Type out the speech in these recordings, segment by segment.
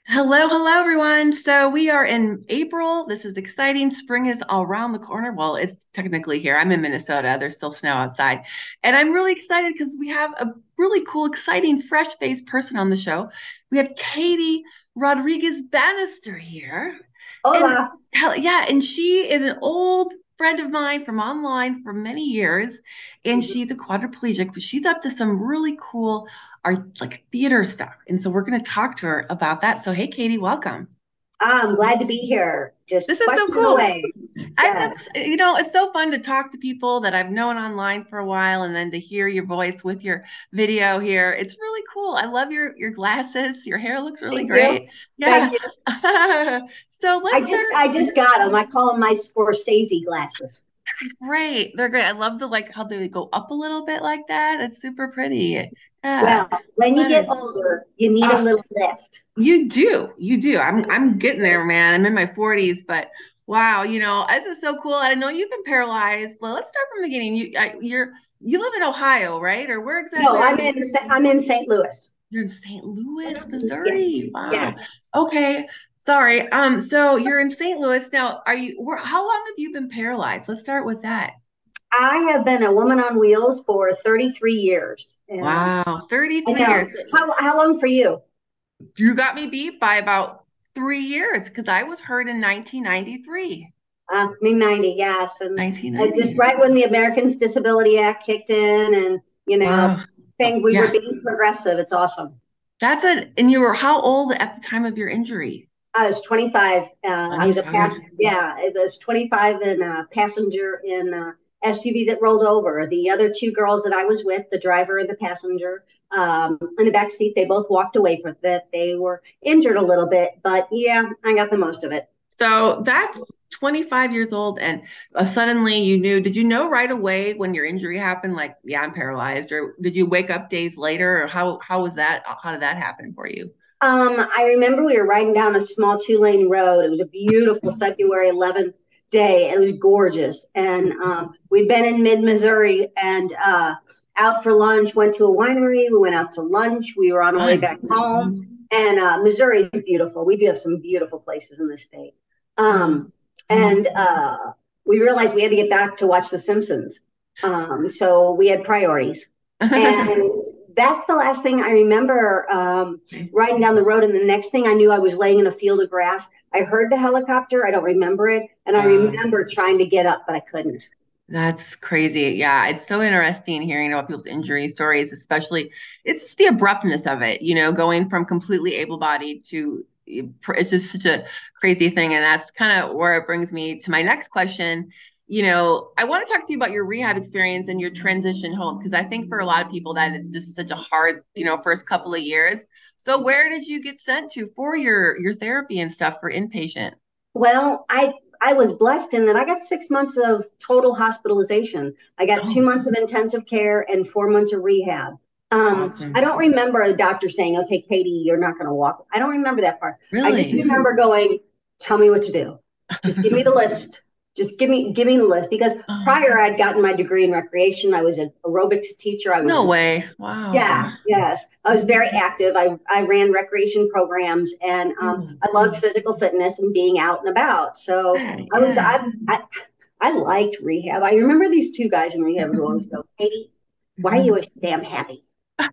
Hello, everyone. So we are in April. This is exciting. Spring is all around the corner. Well, it's technically here. I'm in Minnesota. There's still snow outside. And I'm really excited because we have a really cool, exciting, fresh-faced person on the show. We have Katie Rodriguez Bannister here. And Hola. hell, yeah, and she is an old friend of mine from online for many years, and Mhm. she's a quadriplegic, but she's up to some really cool art, like theater stuff. And so we're going to talk to her about that. So, hey, Katie, welcome. I'm glad to be here. Just This is so question cool. away. I Yeah. think, it's so fun to talk to people that I've known online for a while and then to hear your voice with your video here. It's really cool. I love your glasses. Your hair looks really Thank you. great. Thank Yeah. you. So I let's just start. I just got them. I call them my Scorsese glasses. Great. They're great. I love the like how they go up a little bit like that. It's super pretty. Yeah. Well, when you get Fun. older, you need a Oh, little lift. you do. You do. I'm getting there, man. I'm in my 40s, but wow, this is so cool. I know you've been paralyzed. Well, let's start from the beginning. You live in Ohio, right? Or where No, exactly are you? I'm in St. Louis. You're in St. Louis, Yeah. Missouri. Yeah. Wow. Okay. Sorry. So you're in St. Louis now. How long have you been paralyzed? Let's start with that. I have been a woman on wheels for 33 years. And Wow, I 33 know. years. How long for you? You got me beat by about 3 years because I was hurt in 1993. Me 90, yes. And just 1990. right when the Americans Disability Act kicked in and, Wow. think we were Yeah. being progressive. It's awesome. And you were how old at the time of your injury? I was 25. I was 25. yeah, it was 25 and a passenger in a SUV that rolled over. The other two girls that I was with, the driver and the passenger, in the back seat, they both walked away from it. They were injured a little bit, but yeah, I got the most of it. So that's 25 years old. And suddenly did you know right away when your injury happened, like, yeah, I'm paralyzed? Or did you wake up days later? Or how was that? How did that happen for you? I remember we were riding down a small two-lane road. It was a beautiful February 11th day. It was gorgeous. And we'd been in mid-Missouri and out for lunch, went to a winery. We went out to lunch. We were on our way back home. Fun. And Missouri is beautiful. We do have some beautiful places in the state. Mhm. And we realized we had to get back to watch The Simpsons. So we had priorities. And that's the last thing I remember riding down the road. And the next thing I knew, I was laying in a field of grass. I heard the helicopter. I don't remember it. And I Wow. remember trying to get up, but I couldn't. That's crazy. Yeah, it's so interesting hearing about people's injury stories, especially it's just the abruptness of it, going from completely able-bodied to it's just such a crazy thing. And that's kind of where it brings me to my next question. I want to talk to you about your rehab experience and your transition home because I think for a lot of people that it's just such a hard, first couple of years. So where did you get sent to for your therapy and stuff for inpatient? Well, I was blessed in that I got 6 months of total hospitalization. I got Oh, 2 months of intensive care and 4 months of rehab. I awesome. don't remember a doctor saying, "Okay, Katie, you're not going to walk." I don't remember that part. I just Really? remember going, "Tell me what to do. Just give me the list. Just give me the list." Because prior, I'd gotten my degree in recreation. I was an aerobics teacher. I was No an way. Wow. Yeah, yes. I was very active. I ran recreation programs and Cool. I loved physical fitness and being out and about. So Yeah, I was yeah. I liked rehab. I remember these two guys in rehab who always go, "Katie, why are you always damn happy?"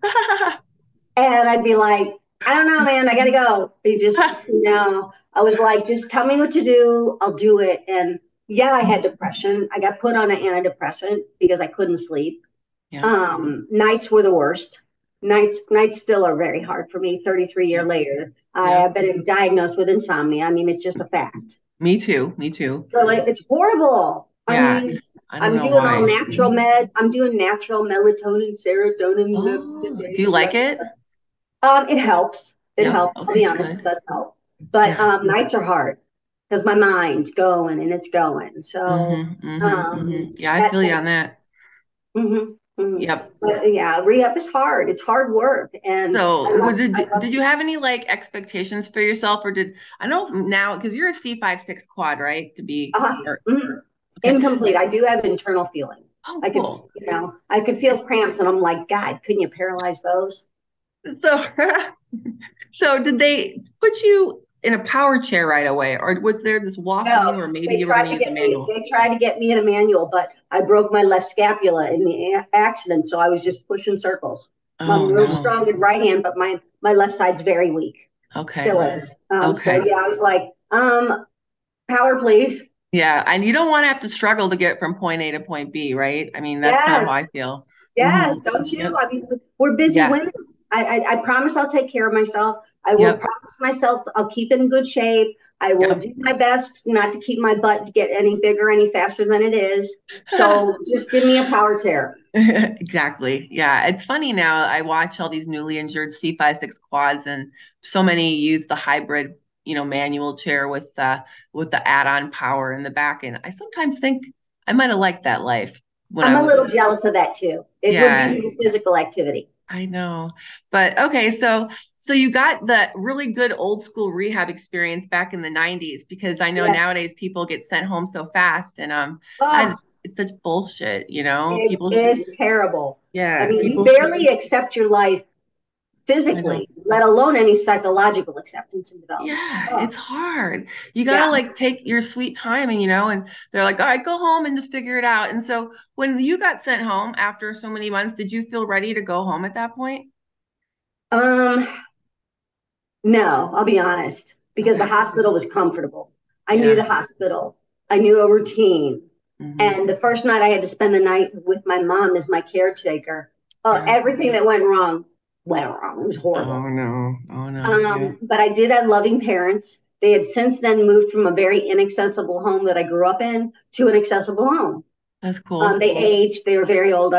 And I'd be like, "I don't know, man. I gotta go." They just, I was like, "Just tell me what to do. I'll do it." And yeah, I had depression. I got put on an antidepressant because I couldn't sleep. Yeah. Nights were the worst. Nights still are very hard for me. 33 years Yep. later, I Yep. have been diagnosed with insomnia. I mean, it's just a fact. Me too. Me too. So like, it's horrible. I Yeah. mean, I don't I'm know doing all why. natural med. I'm doing natural melatonin, Oh, do serotonin. you like it? It helps. It Yep. helps. I'll be Okay, honest, it good. does help. But Yeah. nights are hard because my mind's going and it's going. So Yeah, I that feel you on that's that. Mhm, mhm. Yep. But yeah, re-up is hard. It's hard work, and So, I did love. you have any like expectations for yourself, or did I know now because you're a C56 quad, right? To be or Mhm. okay. Incomplete. I do have internal feeling. Oh, I could, cool. I could feel cramps, and I'm like, God, couldn't you paralyze those? So, so did they put you in a power chair right away, or was there this waffling No, where maybe you were going to use a manual? they tried to get me in a manual, but I broke my left scapula in the accident, so I was just pushing circles. I'm Oh real no. strong in right hand, but my left side's very weak. Okay. Still is. So Okay. yeah, I was like, power, please. Yeah, and you don't want to have to struggle to get from point A to point B, right? I mean, that's kind of how Yes, I feel. yes, Hmm. don't you? Yep. I mean, we're busy Yeah. women. I promise I'll take care of myself. I will Yep. promise myself I'll keep in good shape. I will Yep. do my best not to keep my butt to get any bigger any faster than it is. So just give me a power chair. Exactly. Yeah. It's funny now. I watch all these newly injured C56 quads, and so many use the hybrid, manual chair with the add-on power in the back. And I sometimes think I might have liked that life when I I'm a was, little jealous of that too. It would give yeah, me physical activity. I know. But okay, so you got the really good old school rehab experience back in the 90s, because I know Yes. nowadays people get sent home so fast, and that Oh, it's such bullshit, you know? it People is terrible. I yeah, mean, you people should. barely accept your life I know. physically, let alone any psychological acceptance and development. Yeah, Oh, it's hard. You gotta yeah. like take your sweet time, and they're like, all right, go home and just figure it out. And so when you got sent home after so many months, did you feel ready to go home at that point? Um, no, I'll be honest, because the Okay. hospital was comfortable. I knew Yeah. the hospital. I knew a routine. Hmm. And the first night I had to spend the night with my mom as my caretaker. Oh, Yeah. everything that went wrong. It was horrible. Oh no. Oh no. Yeah. But I did have loving parents. They had since then moved from a very inaccessible home that I grew up in to an accessible home. That's cool. They aged. They were very old.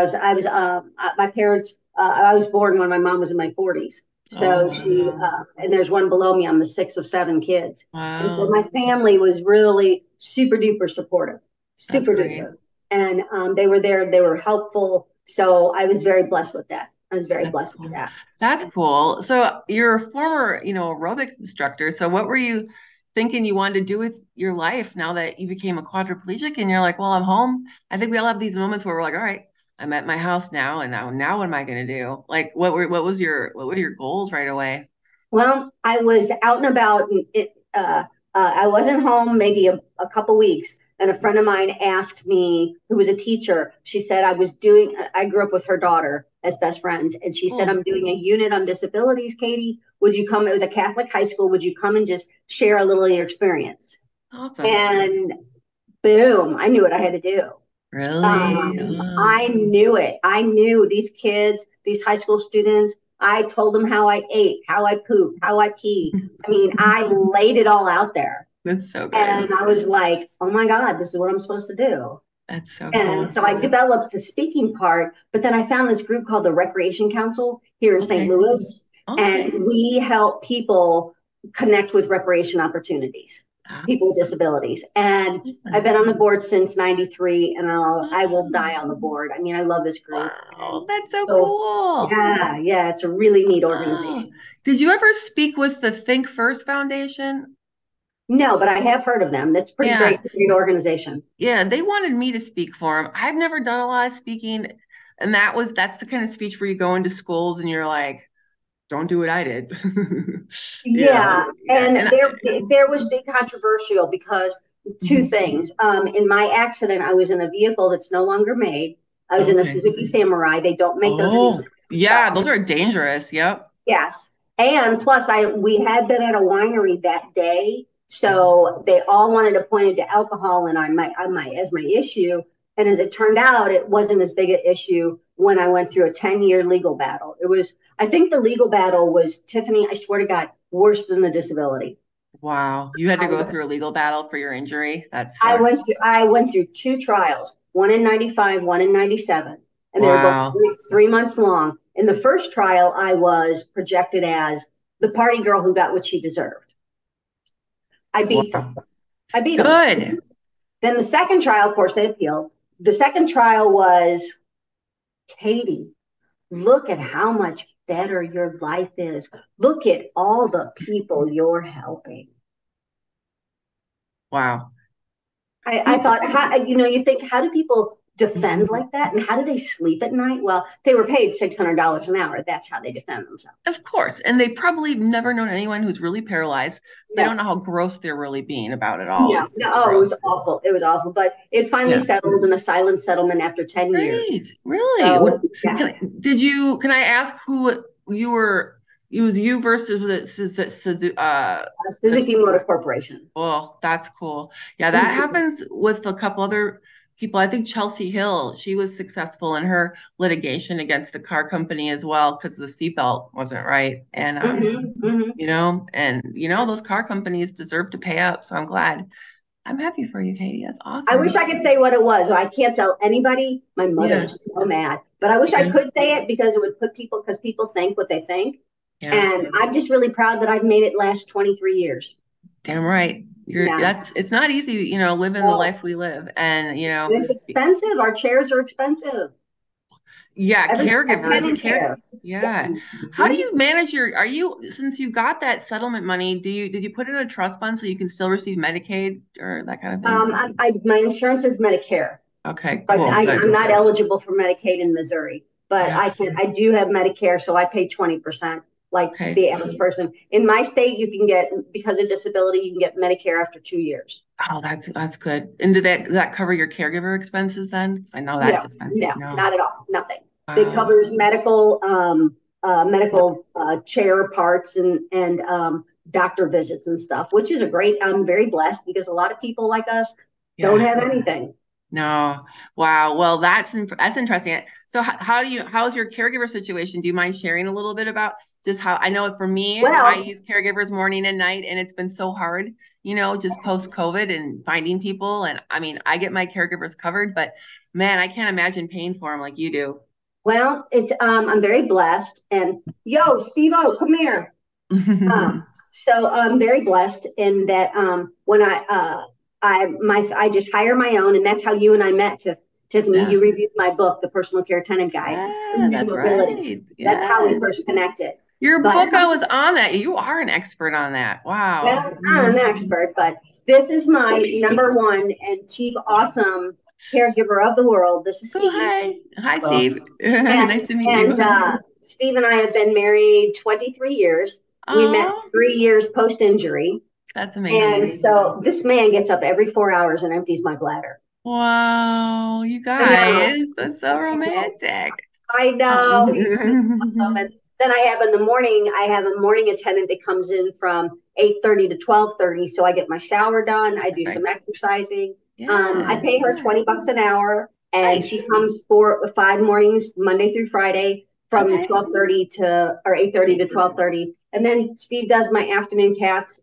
My parents. I was born when my mom was in my 40s. So Oh she wow. and there's one below me. I'm the sixth of seven kids, and so Wow. my family was really super duper supportive, That's super great. duper, and they were there. They were helpful. So I was very blessed with that. I was very That's blessed with cool. that. That's cool. So you're a former, aerobics instructor. So what were you thinking you wanted to do with your life now that you became a quadriplegic and you're like, well, I'm home. I think we all have these moments where we're like, all right, I'm at my house now, and now what am I going to do? Like what were your goals right away? Well, I was out and about. And I wasn't home maybe a couple weeks, and a friend of mine asked me, who was a teacher. She said I was doing. I grew up with her daughter as best friends, and she said Cool. I'm doing a unit on disabilities. Katie, would you come? It was a Catholic high school. Would you come and just share a little of your experience? Awesome. And boom, I knew what I had to do. Really? I knew it. I knew these kids, these high school students. I told them how I ate, how I pooped, how I pee. I mean, I laid it all out there. That's so good. And I was like, oh my God, this is what I'm supposed to do. That's so And cool. so I developed the speaking part, but then I found this group called the Recreation Council here in St. Okay. Louis, Okay. and we help people connect with recreation opportunities, Ah, people with disabilities. And I've awesome. been on the board since '93, and I will die Wow. on the board. I mean, I love this group. And Wow, that's so so, cool. yeah, it's a really neat Oh, organization. did you ever speak with the Think First Foundation? No, but I have heard of them. That's pretty Yeah, great organization. yeah, they wanted me to speak for them. I've never done a lot of speaking, and that's the kind of speech where you go into schools and you're like, don't do what I did. Yeah, Yeah, and and there was big controversial because two mhm. things. In my accident, I was in a vehicle that's no longer made. I was in a Okay. Suzuki Samurai. They don't make those anymore. Oh, yeah, those are dangerous. Yep. Yes, and plus, I we had been at a winery that day, Mhm. so they all wanted to point it to alcohol and on my as my issue. And as it turned out, it wasn't as big an issue when I went through a 10-year legal battle. It was, I think the legal battle was, Tiffany, I swear to God, worse than the disability. Wow, you had to go Um, through a legal battle for your injury. That sucks. I went through two trials, one in '95, one in '97, and they were both Wow. 3 months long. In the first trial, I was projected as the party girl who got what she deserved. I beat them. Wow. I beat them. Good. Then the second trial, of course, they appealed. The second trial was, Katie, look at how much better your life is. Look at all the people you're helping. Wow. I Who thought, how, you think, how do people defend like that? And how do they sleep at night? Well, they were paid $600 an hour. That's how they defend themselves. Of course. And they probably never known anyone who's really paralyzed. So they No, don't know how gross they're really being about it all. no, It's no. just Oh, it gross. was awful. It was awful. But it finally Yeah. settled in a silent settlement after 10 years. Great. Really? So, yeah. Can I ask who you were? It was you versus was it the Suzuki Motor Corporation. oh, that's cool. Yeah, that Mhm. happens with a couple other people. I think Chelsea Hill, she was successful in her litigation against the car company as well because the seatbelt wasn't right. And Mhm. Mhm. those car companies deserve to pay up. So I'm glad. I'm happy for you, Katie. That's I wish awesome. I could say what it was. I can't tell anybody. My mother Yeah. was so mad, but I wish I Yeah. could say it because it would put people, because people think what they think. Yeah. And I'm just really proud that I've made it last 23 years. Damn right. Yeah. It's not easy, living the Well, life we live. And, it's expensive. Our chairs are expensive. yeah, Every caregivers, attendant care. Yeah. yeah. How do Mhm. you manage since you got that settlement money, did you put in a trust fund so you can still receive Medicaid or that kind of thing? My insurance is Medicare, Okay, but cool, I'm good. not eligible for Medicaid in Missouri. But Yeah, I do have Medicare, so I pay 20%, like okay. the average person. In my state, you can get, because of disability, you can get Medicare after 2 years. Oh, that's good. And did that cover your caregiver expenses then? Because I know that's No, expensive. no, No. not at all. Nothing. It Wow. covers medical chair parts and doctor visits and stuff, which is a great. I'm very blessed because a lot of people like us don't Yeah. have anything. No. Wow. Well, that's interesting. So how's your caregiver situation? Do you mind sharing a little bit about just how I know for me, I Well, use caregivers morning and night, and it's been so hard, just post COVID and finding people. And I mean, I get my caregivers covered, but man, I can't imagine paying for them like you do. it's I'm very blessed. And yo, Steve O, come here. Um, so I'm very blessed in that when I just hire my own, and that's how you and I met. Tiffany, Yeah. you reviewed my book, The Personal Care Tenant Guide, Yeah, New that's Mobility. right. That's how Yeah. we first connected. Your But book, I was on that. You are an expert on that. Wow. well, I'm not an expert, but this is my number one and chief awesome caregiver of the world. This is Oh, Steve. hi. Hi, Well, Steve. and Nice to meet and you. Steve and I have been married 23 years. We met Oh, 3 years post injury. that's And amazing. so this man gets up every 4 hours and empties my bladder. Wow, you I know. guys, that's so romantic. I Oh. know. He's just awesome. And then I have a morning attendant that comes in from 8:30 to 12:30. So I get my shower done. I do some Perfect. exercising. I Yeah, pay her $20 an hour, and she nice. comes for 5 mornings, Monday through Friday, from Okay. 12:30 to or 8:30 to 12:30. And then Steve does my afternoon cats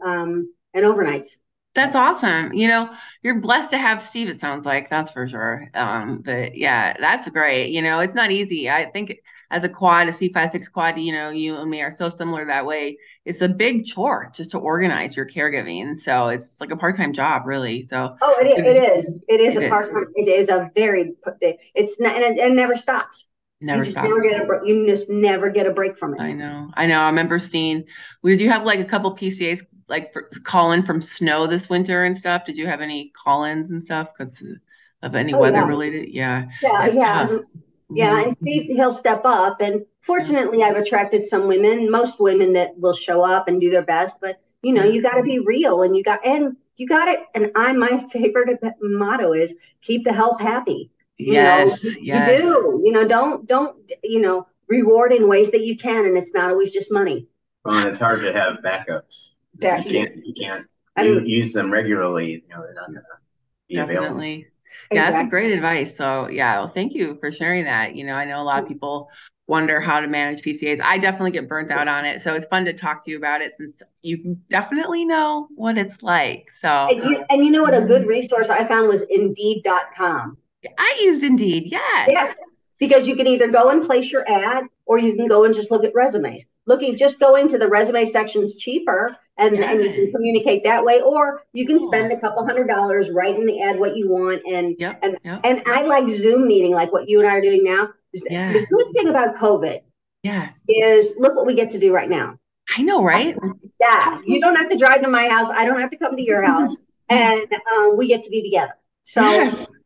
and overnights. That's awesome. You're blessed to have Steve, it sounds like, that's for sure. But yeah, that's great. It's not easy. I think as a C56 quad, you and me are so similar that way. It's a big chore just to organize your caregiving. So it's like a part-time job, really. So Oh, it it, is. It is it a is. part time. It is a very. It's not, and it never stops. You Never just never stops. get a. You just never get a break from it. I know. I know. I remember seeing, did you have like a couple PCAs like call in from snow this winter and stuff? Did you have any call-ins and stuff because of any Oh weather yeah, related? Yeah, yeah, it's yeah, tough. yeah. Hmm. And Steve, he'll step up. And Yeah, fortunately, I've attracted some women, most women that will show up and do their best. But yeah. you got to be real, and you got it. And my favorite motto is keep the help happy. Yes, You yes. do. Don't reward in ways that you can, and it's not always just money. Well, and it's hard to have backups. If That you can't I mean, use them regularly, they're not going to be available. Definitely. Yeah, that's a exactly. great advice. So, yeah, well, thank you for sharing that. I know a lot of people wonder how to manage PCAs. I definitely get burnt out on it. So, it's fun to talk to you about it since you definitely know what it's like. So, And you know what? A good resource I found was Indeed.com. I use Indeed. Yes. Yes, because you can either go and place your ad, or you can go and just look at resumes. Just go into the resume section's cheaper, and you Yeah. can communicate that way, or you can spend Cool. a couple $100 writing in the ad what you want. And Yep. and Yep. and I like Zoom meeting, like what you and I are doing now. The Yeah. good thing about COVID Yeah. is look what we get to do right now. I know, right? Yeah, you don't have to drive to my house. I don't have to come to your house, and we get to be together. So Yes.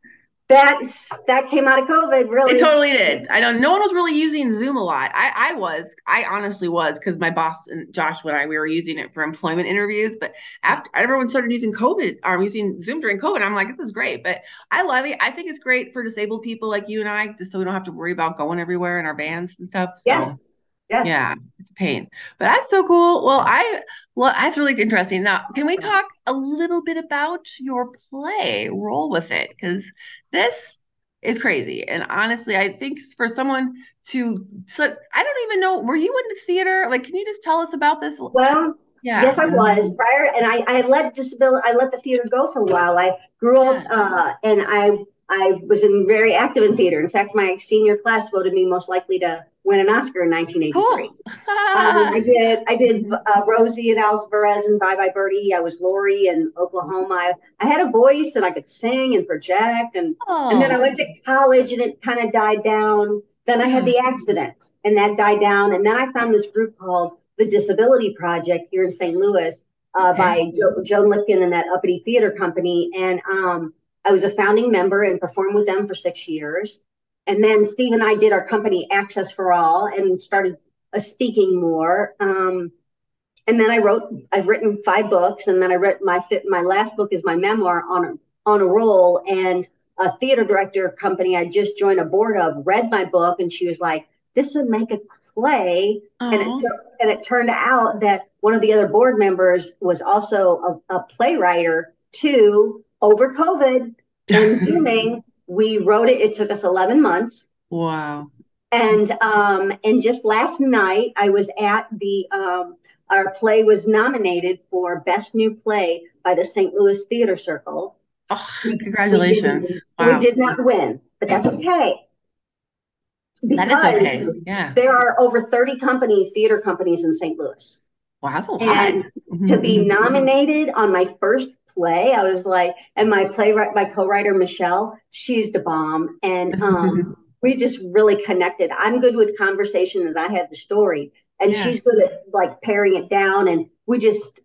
that came out of COVID, really. It totally did. I know no one was really using Zoom a lot. I honestly was, because my boss and Joshua and I, we were using it for employment interviews. But after everyone started using using Zoom during COVID, I'm like, this is great. But I love it. I think it's great for disabled people like you and I, just so we don't have to worry about going everywhere in our vans and stuff. So Yes. Yes. yeah, it's a pain. But that's so cool. Well, that's really interesting. Now, can we talk a little bit about your play, Roll With It? Because this is crazy. And honestly, I think for someone I don't even know, were you into theater? Like, can you just tell us about this? Well, yeah. Yes, I was prior, and I let the theater go for a while. I grew up, and I was very active in theater. In fact, my senior class voted me most likely to win an Oscar in 1983. Cool. I did Rosie and Alvarez and Bye Bye Birdie. I was Lori in Oklahoma. I had a voice and I could sing and project, and then I went to college and it kind of died down. Then I had the accident and that died down, and then I found this group called the Disability Project here in St. Louis by Joan Lipkin and that Uppity Theater Company, and I was a founding member and performed with them for 6 years. And then Steve and I did our company Access for All and started speaking more. And then I've written 5 books, and then I read my last book is my memoir on a roll. And a theater director company I just joined a board of read my book, and she was like, "This would make a play." And it turned out that one of the other board members was also a playwright too. Over COVID and Zooming, we wrote it. It took us 11 months. Wow. And just last night I was at our play was nominated for Best New Play by the St. Louis Theater Circle. Oh, congratulations. We did not win, but that's okay. Because that is okay. Yeah. There are over 30 theater companies in St. Louis. Wow, that's a lot. And to be nominated on my first play, I was like, and my co-writer, Michelle, she's the bomb. And we just really connected. I'm good with conversation, and I had the story, and she's good at like paring it down. And we just,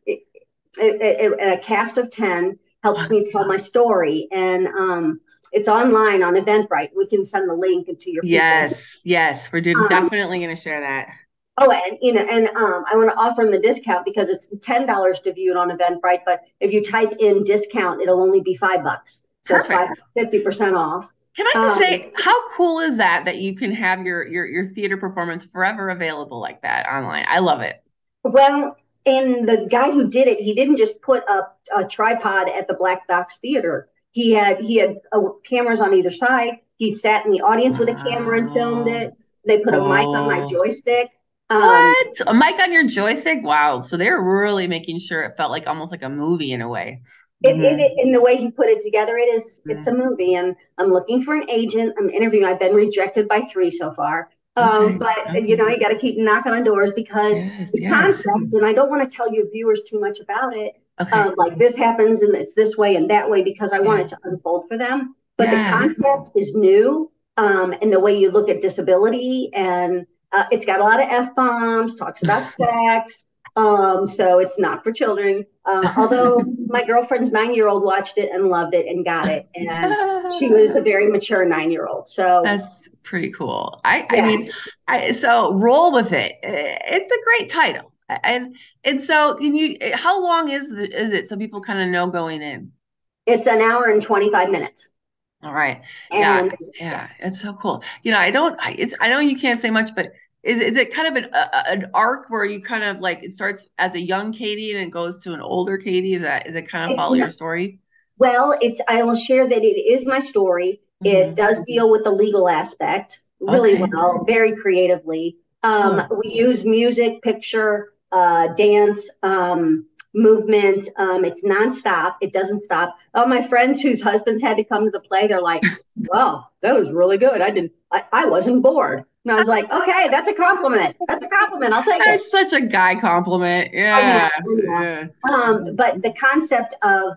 a cast of 10 helps me tell my story. And it's online on Eventbrite. We can send the link to your people. Yes, we're definitely going to share that. Oh, and I want to offer them the discount because it's $10 to view it on Eventbrite. But if you type in discount, it'll only be $5. So perfect. It's 50% off. Can I just say, how cool is that you can have your theater performance forever available like that online? I love it. Well, and the guy who did it, he didn't just put up a tripod at the Black Box Theater. He had cameras on either side. He sat in the audience with a camera and filmed it. They put a mic on my joystick. What? A mic on your joystick? Wow. So they were really making sure it felt like almost like a movie in a way. In the way he put it together, it's a movie. And I'm looking for an agent. I'm interviewing. I've been rejected by 3 so far. But you got to keep knocking on doors because the concept, and I don't want to tell your viewers too much about it. Like this happens and it's this way and that way, because I want it to unfold for them. But the concept is new. And the way you look at disability, and it's got a lot of F-bombs, talks about sex. So it's not for children. Although my girlfriend's 9-year-old watched it and loved it and got it. And she was a very mature 9-year-old. So that's pretty cool. So Roll With It. It's a great title. And so how long is it so people kind of know going in? It's an hour and 25 minutes. All right. Yeah. It's so cool. I know you can't say much, but is it kind of an arc where you kind of like, it starts as a young Katie and it goes to an older Katie? Is it kind of follow your story? Well, I will share that it is my story. It does deal with the legal aspect really well, very creatively. We use music, picture, dance, movement. It's nonstop. It doesn't stop. All my friends whose husbands had to come to the play, they're like, "Wow, that was really good. I wasn't bored." And I was like, "Okay, that's a compliment. That's a compliment. I'll take it." It's such a guy compliment. Yeah. But the concept of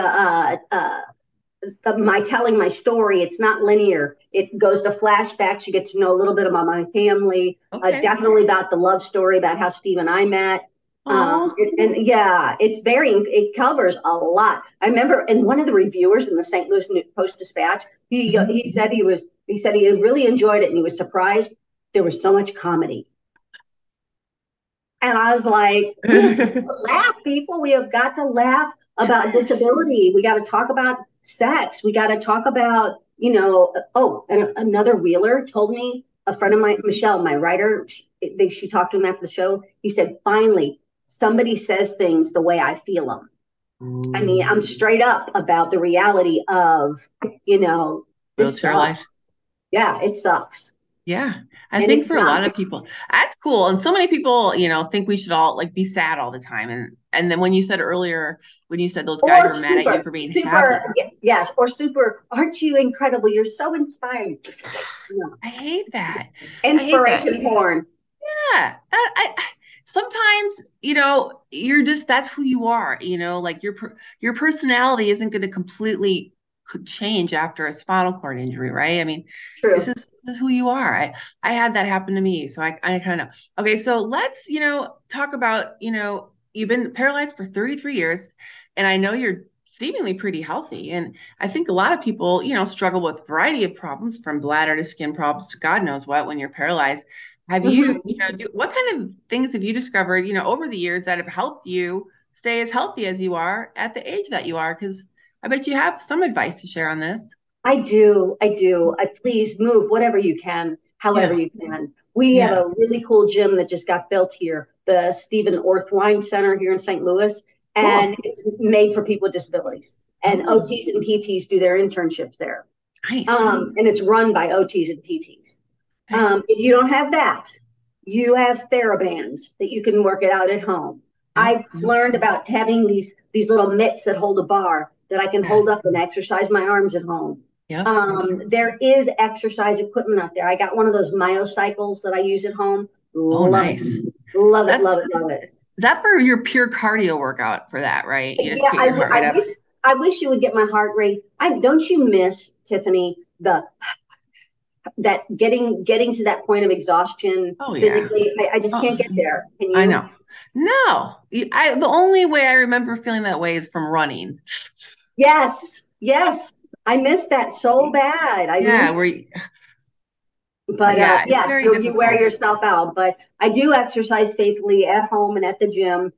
my telling my story, it's not linear. It goes to flashbacks. You get to know a little bit about my family, definitely about the love story, about how Steve and I met. Oh. And yeah, it covers a lot. I remember, and one of the reviewers in the St. Louis Post Dispatch, he said he really enjoyed it, and he was surprised there was so much comedy. And I was like, we have to laugh, people. We have got to laugh about disability. We got to talk about sex. We got to talk about, and another Wheeler told me, a friend of mine, Michelle, my writer, she talked to him after the show. He said, finally, somebody says things the way I feel them. I mean, I'm straight up about the reality of, wheelchair life. Yeah, it sucks. Yeah. I think for a lot of people, that's cool. And so many people, think we should all like be sad all the time. And then when you said earlier, when you said those guys were mad at you for being happy. Yes, or super, aren't you incredible? You're so inspiring. I hate that. Inspiration porn. Yeah. Sometimes, that's who you are, like your personality isn't going to completely could change after a spinal cord injury, right? I mean, True. This is who you are. I had that happen to me, so I kind of know. Okay, so let's talk about you've been paralyzed for 33 years, and I know you're seemingly pretty healthy. And I think a lot of people struggle with a variety of problems, from bladder to skin problems to God knows what when you're paralyzed. Have you what kind of things have you discovered over the years that have helped you stay as healthy as you are at the age that you are? Because I bet you have some advice to share on this. I do. Please move whatever you can, however you can. We have a really cool gym that just got built here, the Stephen Orthwein Center here in St. Louis, and it's made for people with disabilities. And OTs and PTs do their internships there. Nice. And it's run by OTs and PTs. If you don't have that, you have TheraBands that you can work it out at home. I've learned about having these little mitts that hold a bar that I can hold up and exercise my arms at home. There is exercise equipment out there. I got one of those myocycles that I use at home. Nice. Love it. Is that for your pure cardio workout for that, right? You just get your heart rate up. I wish you would get my heart rate. Don't you miss, Tiffany, that getting to that point of exhaustion physically? I just can't get there. Can you? I know. No, the only way I remember feeling that way is from running. Yes. I miss that so bad. So you wear yourself out. But I do exercise faithfully at home and at the gym.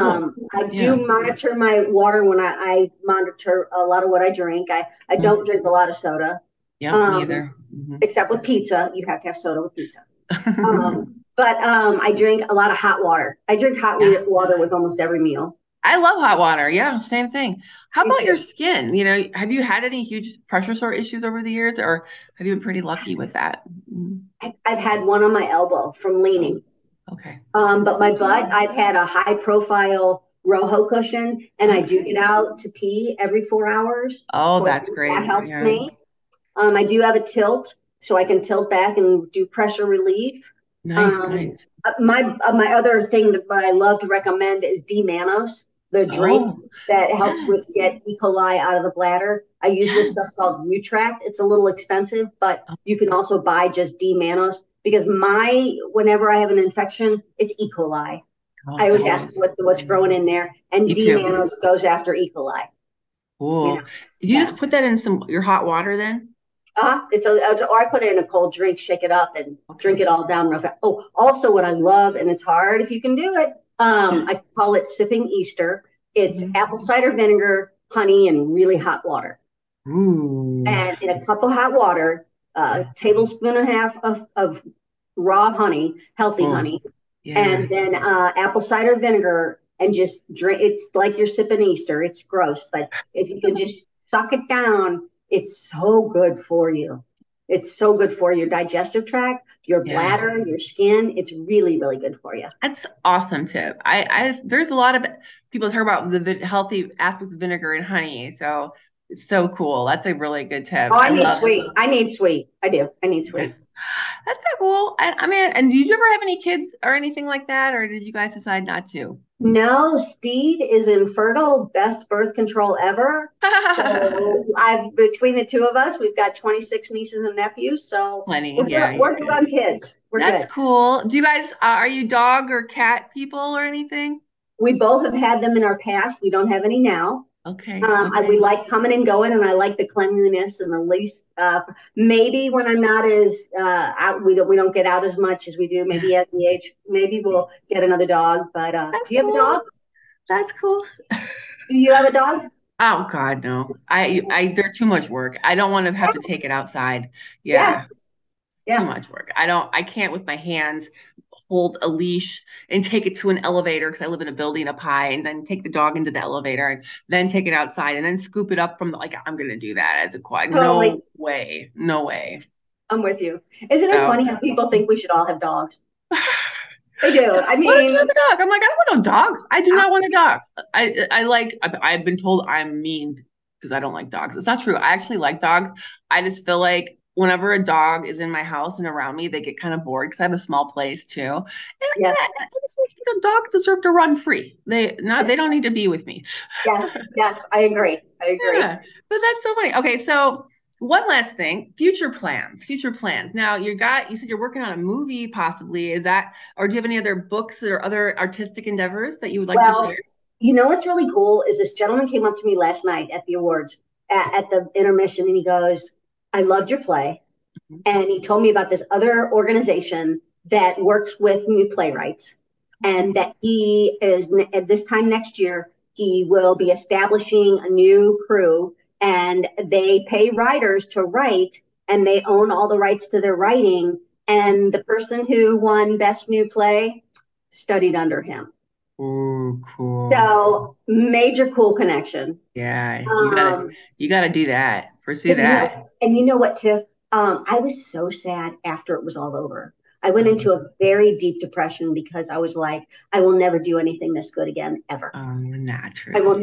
I do monitor my water when I monitor a lot of what I drink. I don't drink a lot of soda. Yeah, neither. Except with pizza. You have to have soda with pizza. But I drink a lot of hot water. I drink hot water with almost every meal. I love hot water. Yeah, same thing. How about your skin? Have you had any huge pressure sore issues over the years, or have you been pretty lucky with that? I've had one on my elbow from leaning. Okay. But my butt, I've had a high profile Roho cushion, and I do get out to pee every 4 hours. Oh, that's great. That helps me. I do have a tilt, so I can tilt back and do pressure relief. Nice. My other thing that I love to recommend is D-Manos, the drink that helps with get E. coli out of the bladder. I use this stuff called Utract. It's a little expensive, but you can also buy just D-Manos, because whenever I have an infection, it's E. coli. I always ask what's growing in there, and D-Manos goes after E. coli. Cool. Did you just put that in your hot water then? Or I put it in a cold drink, shake it up, and drink it all down real fast. Oh, also what I love, and it's hard if you can do it, I call it sipping Easter. It's apple cider vinegar, honey, and really hot water. Ooh. And in a cup of hot water, a tablespoon and a half of raw honey, healthy honey, and then apple cider vinegar, and just drink. It's like you're sipping Easter. It's gross, but if you can just suck it down, it's so good for you. It's so good for your digestive tract, your bladder, your skin. It's really, really good for you. That's awesome tip. There's a lot of people talk about the healthy aspects of vinegar and honey. So it's so cool. That's a really good tip. Oh, I need sweet. I need sweet. I do. I need sweet. That's so cool. And did you ever have any kids or anything like that? Or did you guys decide not to? No, Steve is infertile, best birth control ever. So between the two of us, we've got 26 nieces and nephews. So plenty. We're good on kids. That's cool. Do you guys, are you dog or cat people or anything? We both have had them in our past. We don't have any now. Okay. We like coming and going, and I like the cleanliness and the least. Maybe when I'm not as out, we don't get out as much as we do. Maybe as we age, maybe we'll get another dog. But do you have a dog? That's cool. Do you have a dog? Oh God, no. They're too much work. I don't want to have to take it outside. Yeah. Yes. Too much work. I can't with my hands hold a leash and take it to an elevator because I live in a building up high, and then take the dog into the elevator and then take it outside and then scoop it up from I'm gonna do that as a quad. Totally. No way. No way. I'm with you. Isn't it funny how people think we should all have dogs? They do. I mean, why don't you have a dog? I'm like, I don't want a dog. I do not want a dog. I've been told I'm mean because I don't like dogs. It's not true. I actually like dogs. I just feel like whenever a dog is in my house and around me, they get kind of bored because I have a small place too. And yes. I just like, dogs deserve to run free. They don't need to be with me. Yes, I agree. Yeah, but that's so funny. Okay, so one last thing, future plans. Now you said you're working on a movie possibly. Is that, or do you have any other books or other artistic endeavors that you would like to share? You know what's really cool is this gentleman came up to me last night at the awards at the intermission, and he goes, I loved your play. And he told me about this other organization that works with new playwrights, and that he is, at this time next year, he will be establishing a new crew, and they pay writers to write, and they own all the rights to their writing. And the person who won Best New Play studied under him. Oh, cool. So major cool connection. Yeah, you gotta do that. Pursue that. And you know what, Tiff? I was so sad after it was all over. I went into a very deep depression because I was like, I will never do anything this good again, ever. Not true. It will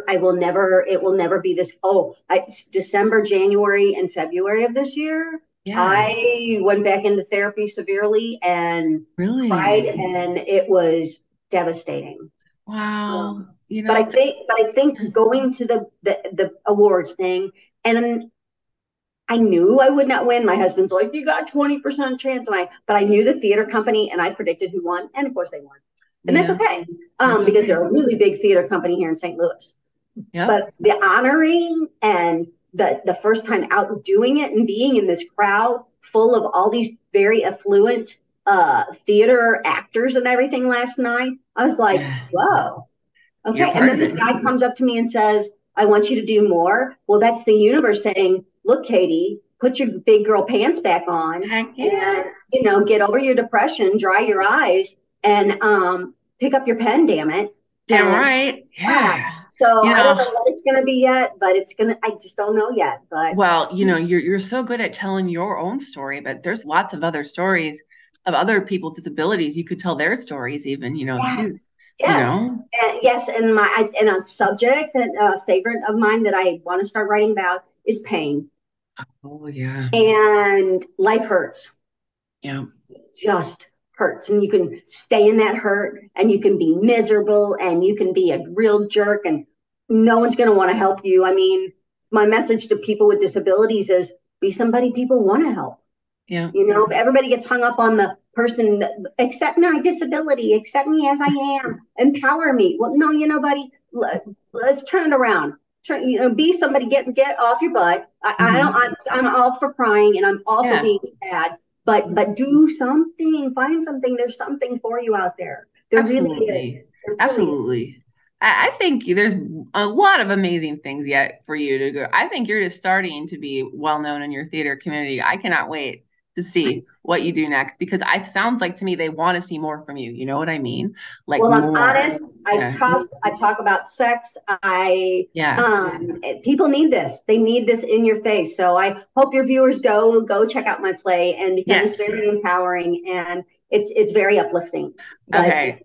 never be this. It's December, January, and February of this year. Yeah. I went back into therapy severely and cried, and it was devastating. Wow. But I think going to the awards thing, and I knew I would not win. My husband's like, you got 20% chance. But I knew the theater company, and I predicted who won. And of course they won. And that's okay. Because they're a really big theater company here in St. Louis. Yep. But the honoring and the first time out doing it and being in this crowd full of all these very affluent theater actors and everything last night, I was like, whoa. Okay. And then this guy comes up to me and says, I want you to do more. Well, that's the universe saying, look, Katie, put your big girl pants back on and, get over your depression, dry your eyes, and pick up your pen, damn it. Damn right. Yeah. So I don't know what it's going to be yet, but I just don't know yet. But well, you're so good at telling your own story, but there's lots of other stories of other people's disabilities. You could tell their stories even, too. Yes. Yes. And a subject that a favorite of mine that I want to start writing about is pain. Oh, yeah. And life hurts. Yeah. Just hurts. And you can stay in that hurt, and you can be miserable, and you can be a real jerk, and no one's going to want to help you. I mean, my message to people with disabilities is be somebody people want to help. Yeah. Everybody gets hung up on the person that, accept my disability, accept me as I am, empower me. Well, no, buddy, let's turn it around. Be somebody, get off your butt. I'm all for crying, and I'm all for being sad, but do something, find something. There's something for you out there. There really is. Absolutely. I think there's a lot of amazing things yet for you to go. I think you're just starting to be well known in your theater community. I cannot wait to see what you do next, because it sounds like to me they want to see more from you. You know what I mean? Like, well, I'm honest. I cuss. I talk about sex. People need this. They need this in your face. So I hope your viewers go check out my play, and because it's very empowering and it's very uplifting. Okay.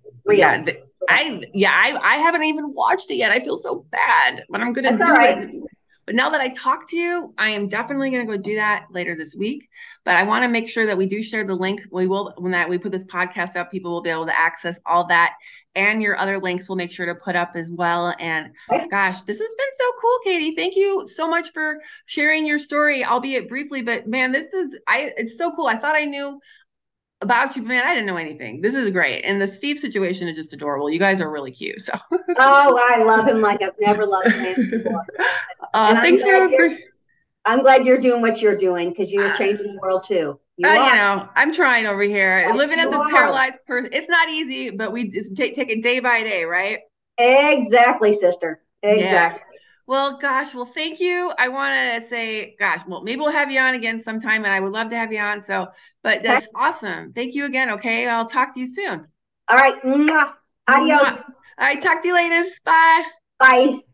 I haven't even watched it yet. I feel so bad, but I'm going to do it. But now that I talked to you, I am definitely going to go do that later this week. But I want to make sure that we do share the link. We will, when we put this podcast up, people will be able to access all that, and your other links we'll make sure to put up as well. And gosh, this has been so cool, Katie. Thank you so much for sharing your story, albeit briefly. But man, it's so cool. I thought I knew About you, man, I didn't know anything. This is great. And the Steve situation is just adorable. You guys are really cute. So Oh, I love him like I've never loved a man before. And thanks for I'm glad you're doing what you're doing because you're changing the world too. You you are. know, I'm trying over here. Yes, Living as you a are. paralyzed person, it's not easy, but we just take it day by day, right? Exactly, sister. Yeah. Exactly. Well, gosh, well, thank you. I want to say, gosh, well, maybe we'll have you on again sometime, and I would love to have you on. So, but Okay. that's awesome. Thank you again. Okay. I'll talk to you soon. All right. Mwah. Mwah. Adios. All right. Talk to you later. Bye. Bye.